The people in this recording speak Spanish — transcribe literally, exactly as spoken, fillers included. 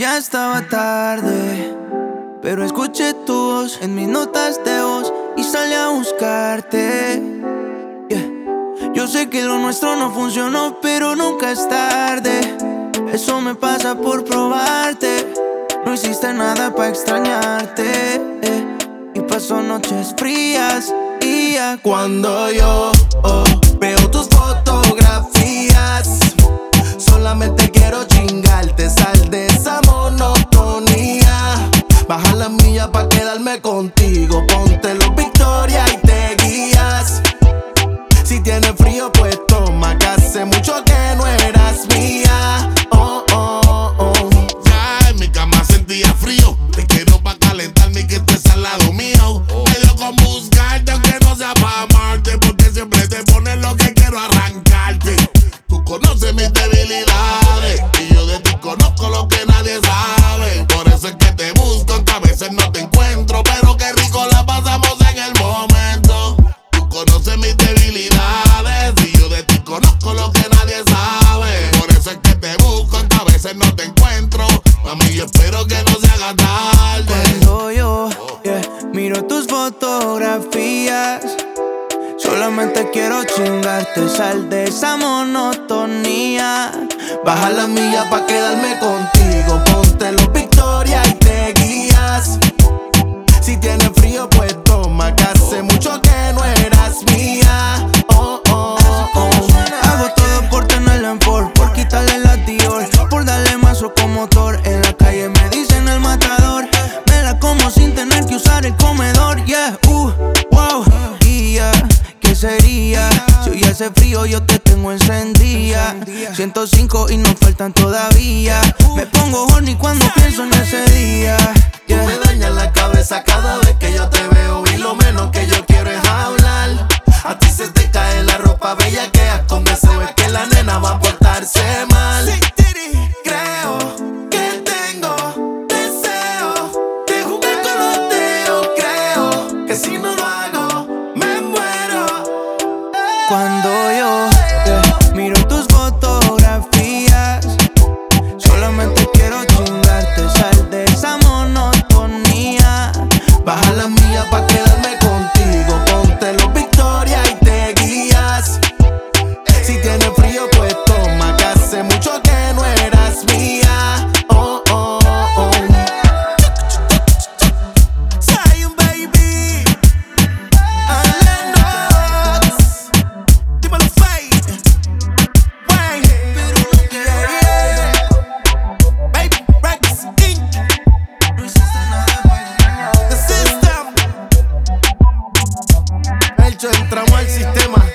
ya estaba tarde, pero escuché tu voz en mis notas de voz y salí a buscarte. Yeah. Yo sé que lo nuestro no funcionó, pero nunca es tarde. Eso me pasa por probarte. No hiciste nada para extrañarte, eh. Y pasó noches frías y ya cuando yo oh, veo tus fotografías, solamente quiero chingarte, sal de esa monotonía. Baja la milla pa' quedarme contigo, ponte los Victoria y te guías. Si tienes frío pues toma, que hace mucho que no eras mía. Oh, oh, oh. Ya en mi cama sentía frío, te quiero pa' calentarme y que estés al lado mío. Me dio con buscarte aunque no sea pa' amarte, porque siempre te pones lo que quiero arrancarte. Tú conoces mis debilidades y yo de ti conozco lo que nadie sabe. Por eso es que te busco, aunque a veces no te encuentro, pero qué rico la pasamos en el momento. Tú conoces mis debilidades y yo de ti conozco lo que nadie sabe. Por eso es que te busco, aunque a veces no te encuentro. Mami, yo espero que no se haga tarde. Cuando yo yeah, miro tus fotografías, solamente quiero chingarte, sal de esa monotonía. Baja la milla pa' quedarme contigo, ponte los Victoria y te guías. Si tienes frío pues toma, que hace mucho que no eras mía. Oh, oh, oh. Hago todo por tenerla en Ford, por quitarle la Dior, por darle más motor. En la calle me dicen el matador, me la como sin tener que usar el comedor. Yeah, uh, wow, y ya, ¿qué sería? Si hoy hace frío yo te tengo encendida. ciento cinco y nos faltan todavía. Me pongo horny cuando pienso en ese día. Yeah. Tú me dañas la cabeza cada vez que yo te veo y lo menos que yo quiero es hablar. A ti se te cae la ropa bella que has con deseo, es que la nena va a portarse mal. Creo que tengo deseo de jugar con los dedos. Creo que si no lo hago me muero. Cuando yo yeah, miro tus fotografías, solamente quiero chingarte, sal de esa monotonía. Baja la milla pa' quedarme contigo, ponte los Victoria y te guías. Si tienes frío pues toma, que hace mucho que no eras mía. Oh, oh, oh. Zion, baby. Lennox. Dímelo, Faye. Wayne. Yeah, yeah. Baby Rex Incorporated. The System. Hecho, entramos al sistema.